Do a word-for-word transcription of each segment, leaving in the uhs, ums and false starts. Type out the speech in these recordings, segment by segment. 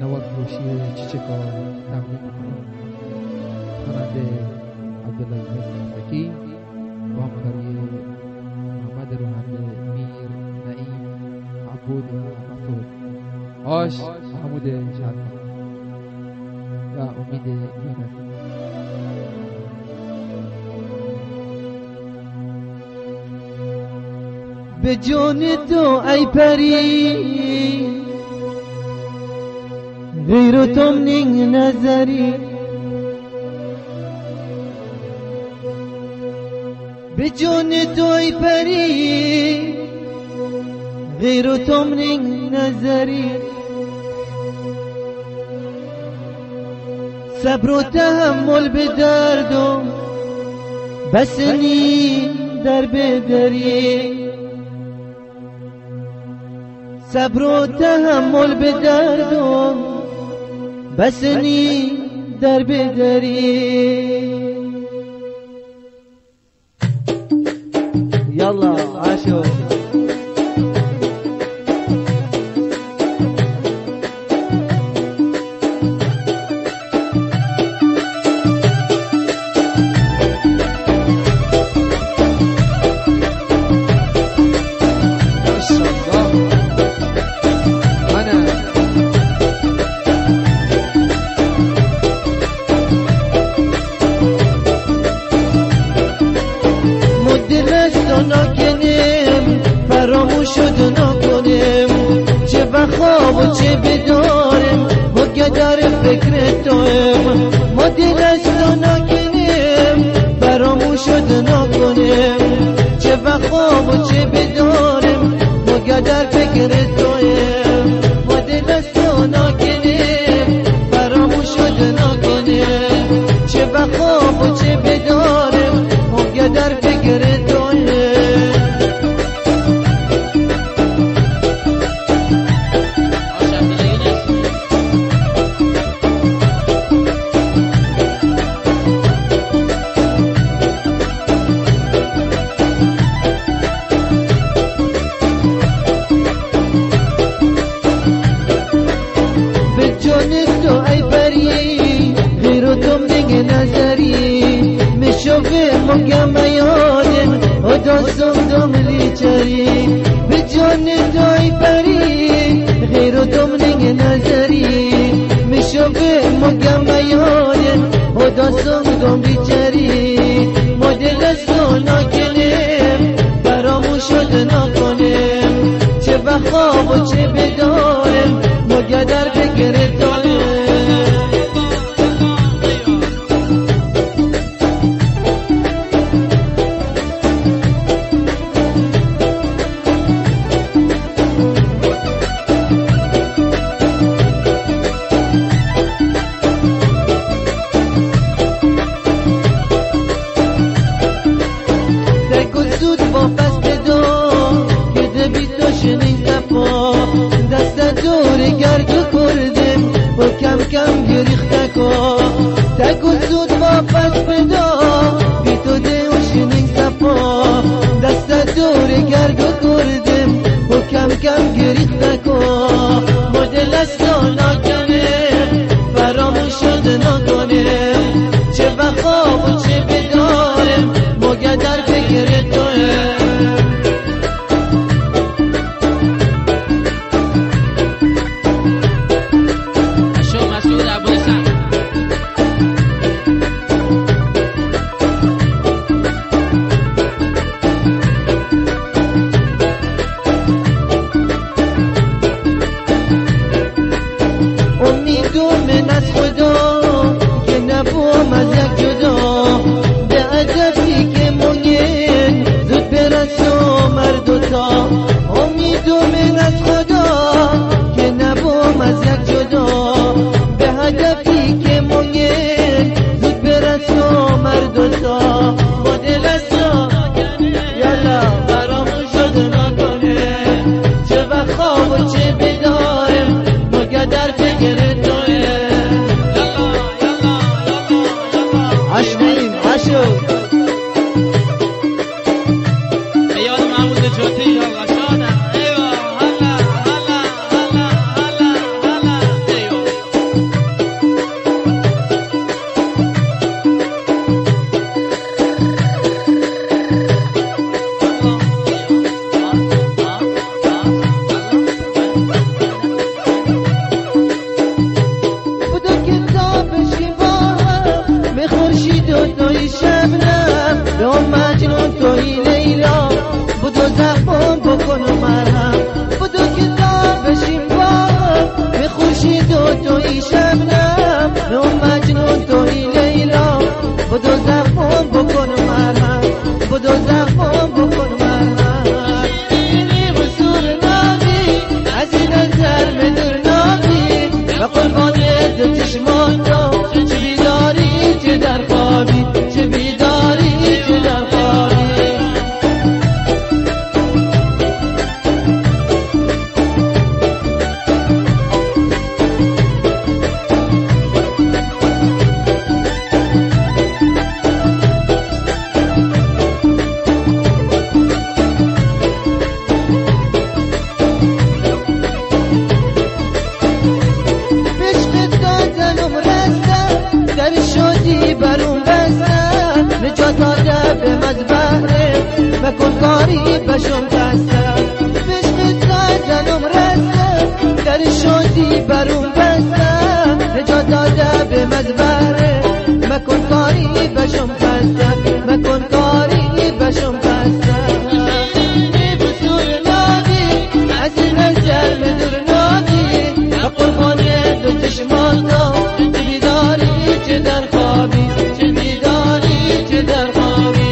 نوار فروشی چیچکا تقدیم میکنم. خواننده عبدالعزیز مهدکی با همکاری محمد روحانی، میر، نعیم، عبود و مفتوح، آش محمود شرفی و امید یونانی. به جان تو ای پری غیر تو نین نظری، به جان تو ای پری غیر تو نین نظری، صبر و تحمل به درد و بس نی در بدری، صبر و تحمل به درد و بس نی در بدری. یلا عاشو خواب و چه بدارم و گدر فکر تویم، ما دل از تو نکنیم فراموش شد نکنیم، چه خواب و چه بدارم و گدر فکر تویم، ما دل از تو نکنیم فراموش شد نکنیم، چه خواب و چه بدارم و گدر فکر تویم. مگم یادم و دستم دملی چری، به جان توی پری غیر تو نگ نظری، میشوه مگم یادم و دستم دملی چری، ما دل از تو نکنیم فراموش شد نکنیم، چه خواب و چه بدارم مگه در فکر تویم. کم گریخته کن تکو زود واپس بدا بی تو دیوشنین سپا، دست دور گرگو کردم و کم کم گریخته کن، ما دل از تو نکنیم فراموش شد نکنیم، چه خواب و چه بدارم مگه در فکر تویم. مسعود عباس کاری بشم بستم بشقت زنم رستم در شادی برون بستم نجات داده به مزبره مکن کاری بشم بستم مکن کاری بشم بستم بسور نادی از این نزل مدور نادی قربان دو چشمان تو چه بیداری چه در خوابی چه بیداری چه در خوابی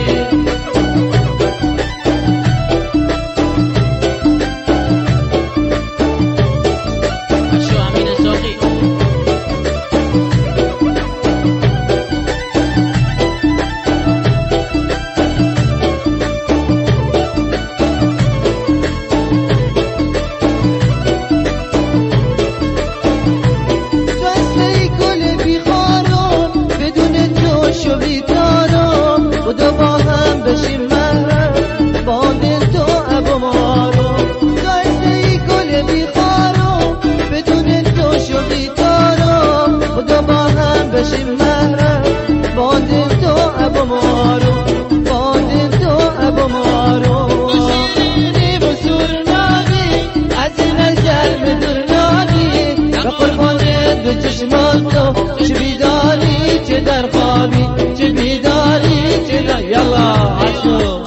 چه بیداری چه در خوابی چه بیداری چه در یلا عشو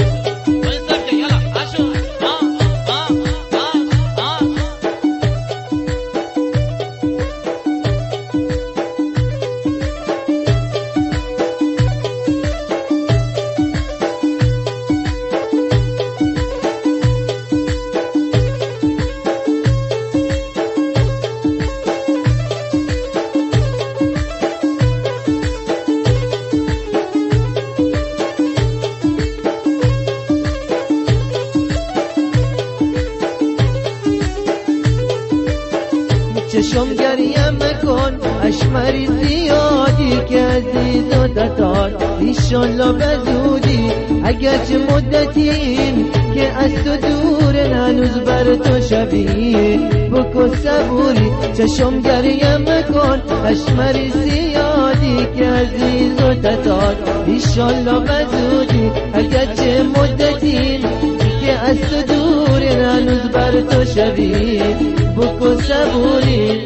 چشم گریم کن اشمری زیادی که عزیز و دتار ایشالله بزودی اگرچه مدتیم که از تو دور هنوز بر تو شبیه بکن صبوری چشم گریم کن اشمری زیادی که عزیز و دتار ایشالله بزودی اگرچه مدتیم که از تو دور هنوز بر تو شبیه بکن صبوری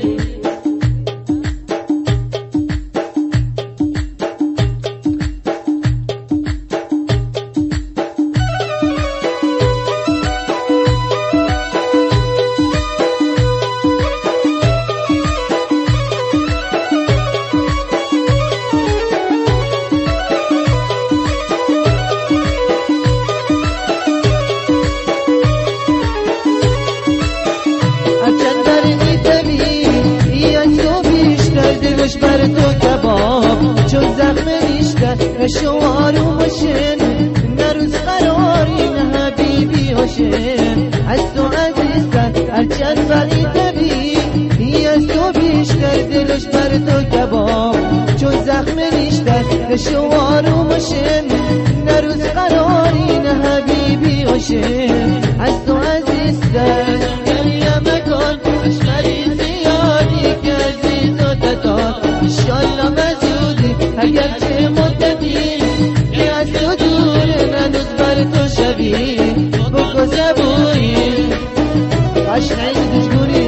دلش بر تو کباب چون زخم نیشتر نشو آرومشن نروز قراری نه حبیبی هاشم از تو عزیزتر هرچند ولی طبیعی از تو بیشتر دلش بر تو کباب چون زخم نیشتر نشو آرومشن نروز قراری نه حبیبی هاشم از تو عزیزتر گریم کن اشمری زیادی که عزیز و دتار ایشالله مزودی اگرچه مدتیم که از تو دور هنوز بر تو شبیه بکن صبوری عشق دشگونی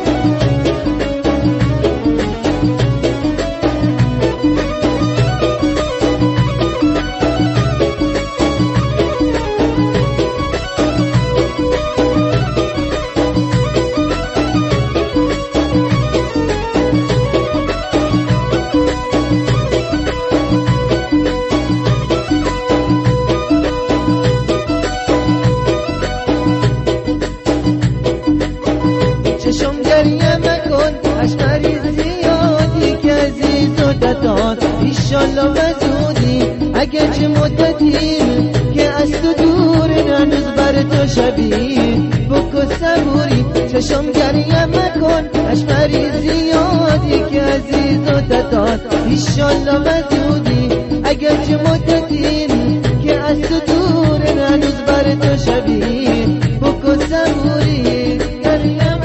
چشم گریم کن اشمری زیادی که عزیز و دتار ایشالله بزودی اگرچه مدتیم که از تو دور هنوز بر تو شبیه بکن صبوری چشم گریم کن اشمری زیادی که عزیز و دتار ایشالله بزودی اگرچه مدتیم که از تو دور هنوز بر تو شبیه بکن صبوری گریم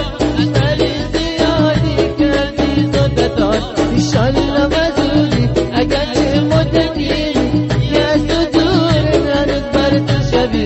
ایشالله مزودی اگرچه مدتیم که از تو دور هنوز بر تو شبیه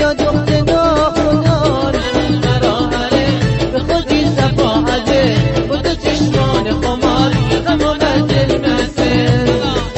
سیا دخت ناخدار مراهره به خودی صفاعته با تو چشمان خمار غم و دل مسه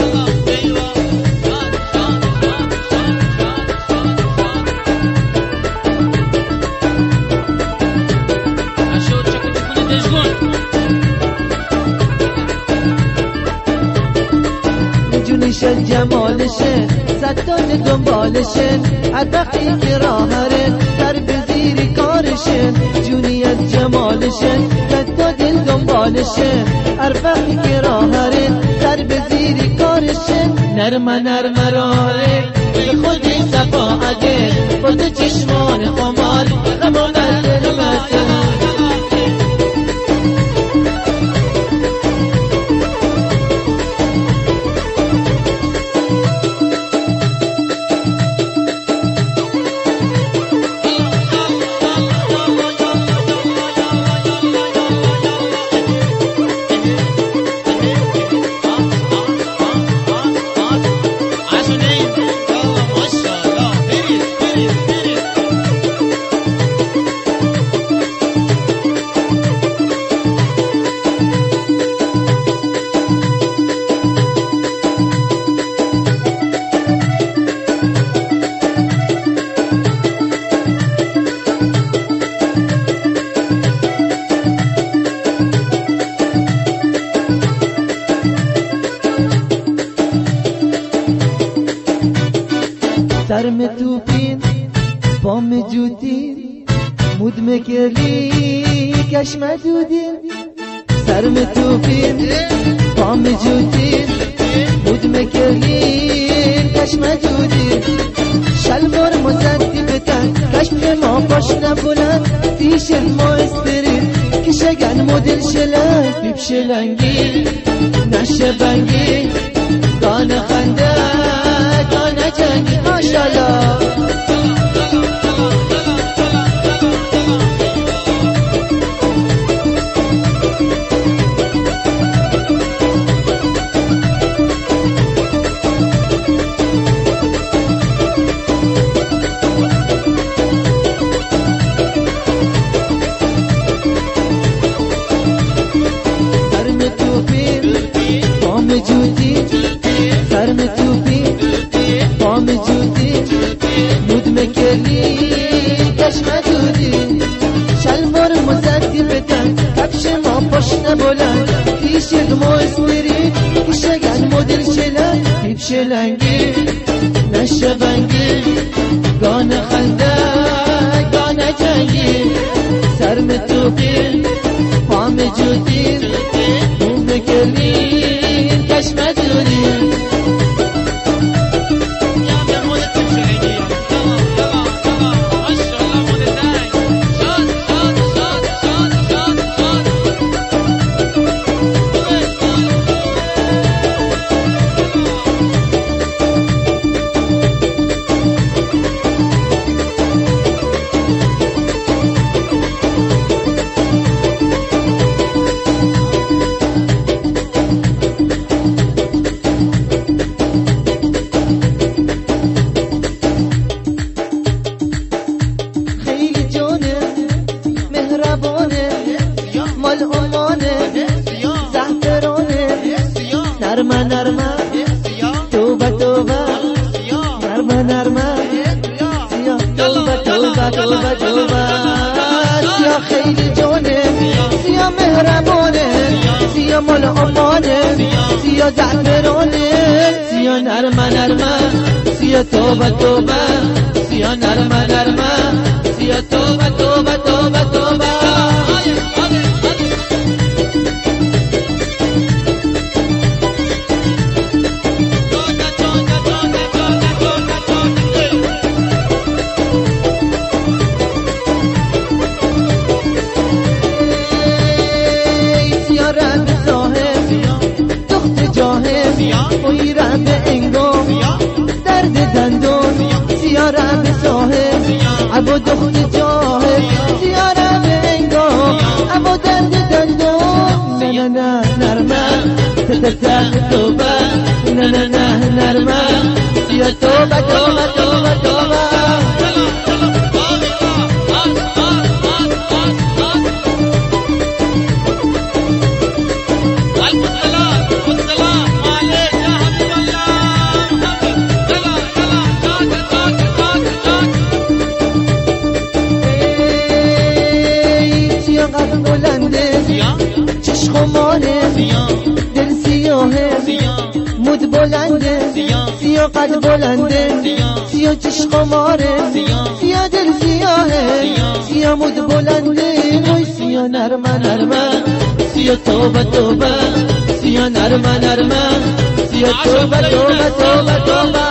جونیشن جمالشن ستان دنبالشن عدقی که راهره در بزیری کارشن جونی از جمالشن ستا دل دنبالشن عربقی که راهره در بزیری کارشن نرم نرم راره به خودی صفاعته با تو چشمان خمار غم و دل مسه سرم توپین بام جودین مود مکرلی کشم دودین سرم توپین بام جودین مود مکرلی کشم دودین شلوار مزدی بتن کشم ما پاشنه بلند تیشر ما استرین کشگن مدل شلنگ بیب شلنگی نشه بنگی گان خنده گان جنگی ماشالله سرم توپی بام جودی مود مکلی کشم دودی شلوار مزدی بتن کفش ما پاشنه بلند تیشرت ما اسپری کشگن مدل شلنگ بیب شلنگی نشه بنگی گان خنده گان جنگی سرم توپی بام جودی مود مکلی کشم دودی نرمه نرمه توبه توبه نرمه نرمه سیاه توبه توبه توبه توبه سیاه خیلی جانه سیاه مهربانه سیاه مال امانه سیاه زعفرانه سیاه نرمه نرمه سیاه توبه توبه سیاه نرمه نرمه سیاه توبه توبه توبه توبه رب انگام درد دندون سیاه رب صاحب ابو دخت جاهد سیاه رب انگام ابو درد دندون نه نه نرمه تتتت توبه نه نه نه نرمه سیاه توبه توبه توبه توبه سیاه قد بلنده سیاه چش قماره سیاه دل سیاهه سیاه مود بلنده وای سیاه نرمه نرمه سیاه توبه توبه سیاه نرمه نرمه سیاه توبه توبه توبه توبه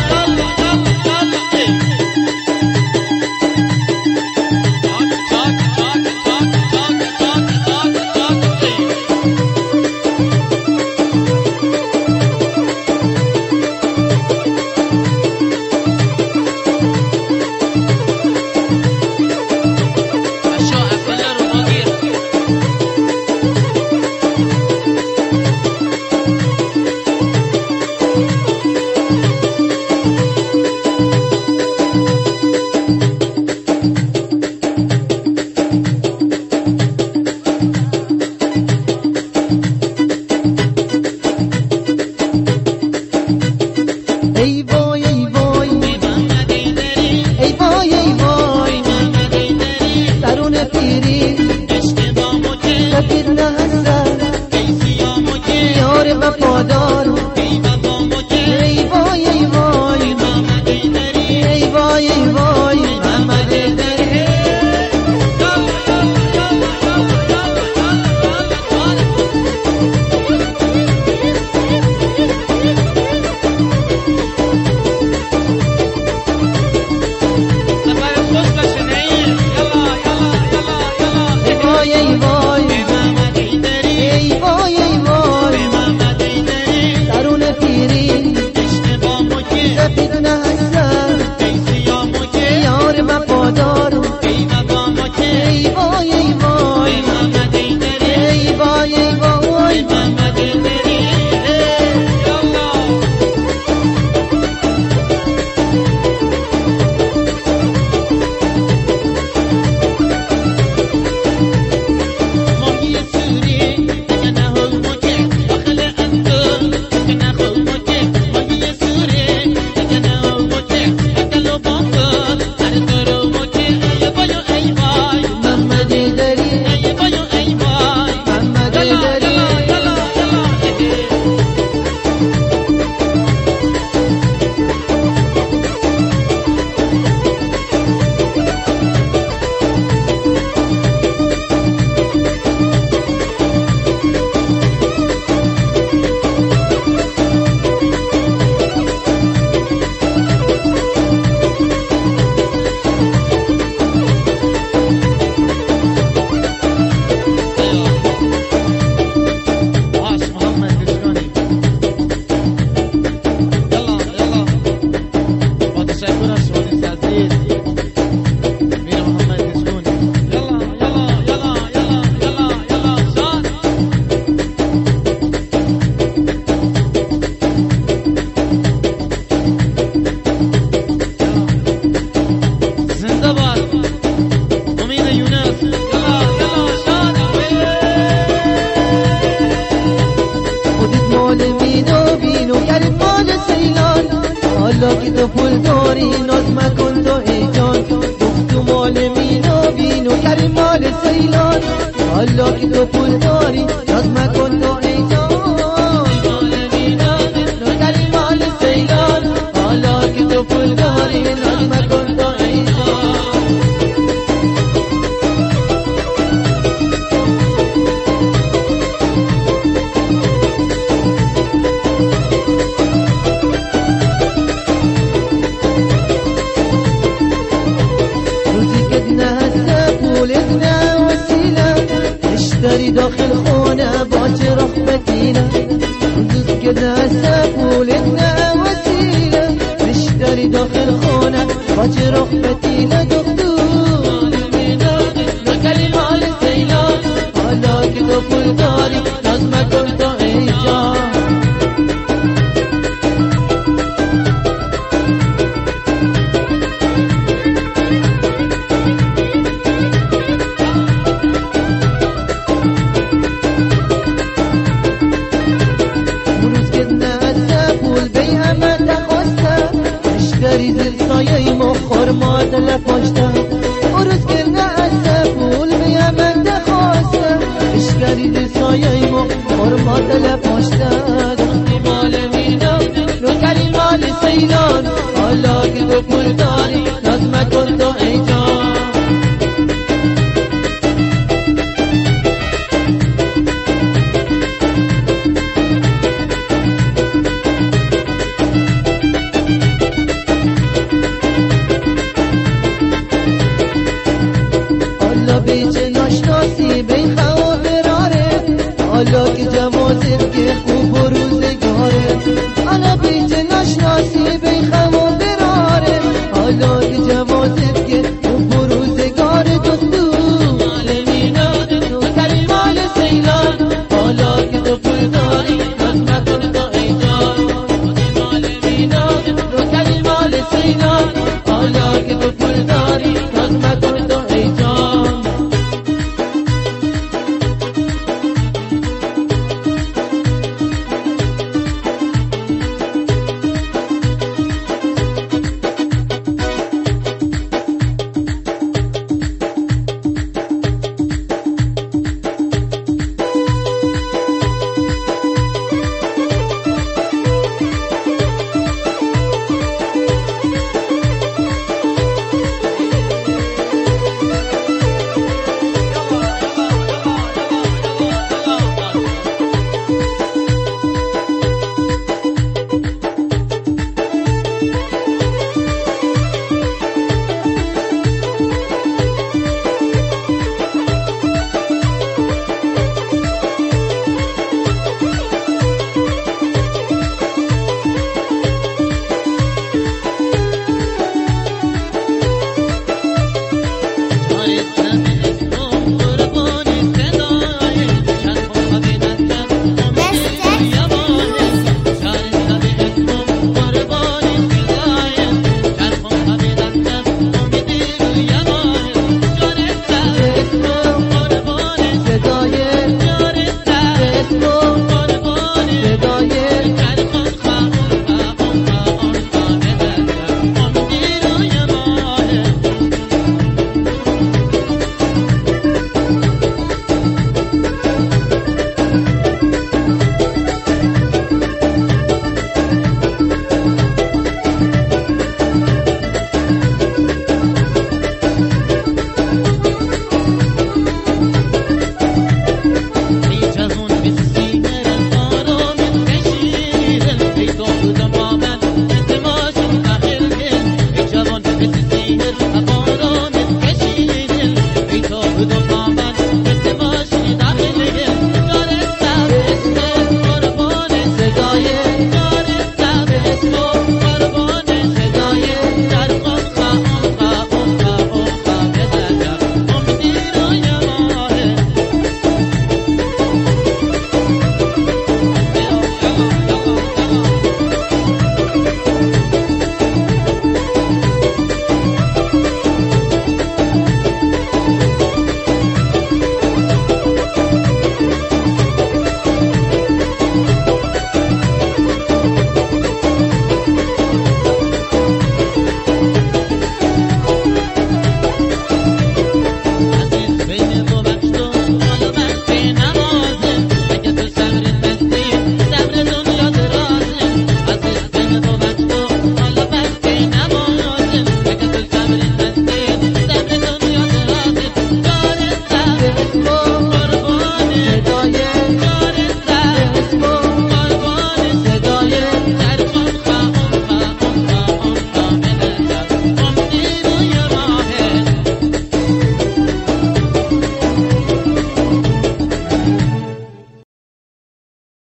حالا که تو پول داری ناز مکن تو ای جان، تو مال مینو بینو کریم مال سیلان. حالا که تو پول داری ناز مکن تو ای جان، مال مینو بینو کریم مال سیلان. حالا که تو پول داری ناز مکن تو ای جان. اشتري داخل خونه باجر رغبتينا، دوست كده سابولتنا وسيلة. اشتري داخل خونه باجر رغبتينا، دكتور نكلم على السيلان. حالا كده پول داری لازم کن تو ای جان. خرمات لپاشتم روز که نه از پول بیا من دخواستم. اشکری دل سایه ما خرمات لپاشتم، مال مینا نو کری حسینان حالا که تو پول داری ناز مکن تو